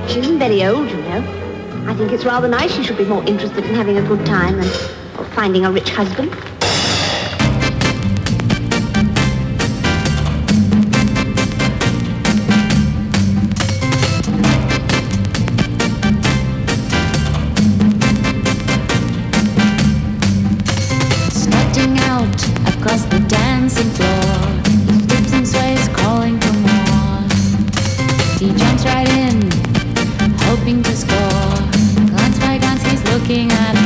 She isn't very old, you know. I think it's rather nice she should be more interested in having a good time than finding a rich husband. Strutting out across the dancing floor, he flips and sways, calling for more. He jumps right in, hoping to score. Glance by glance, he's looking at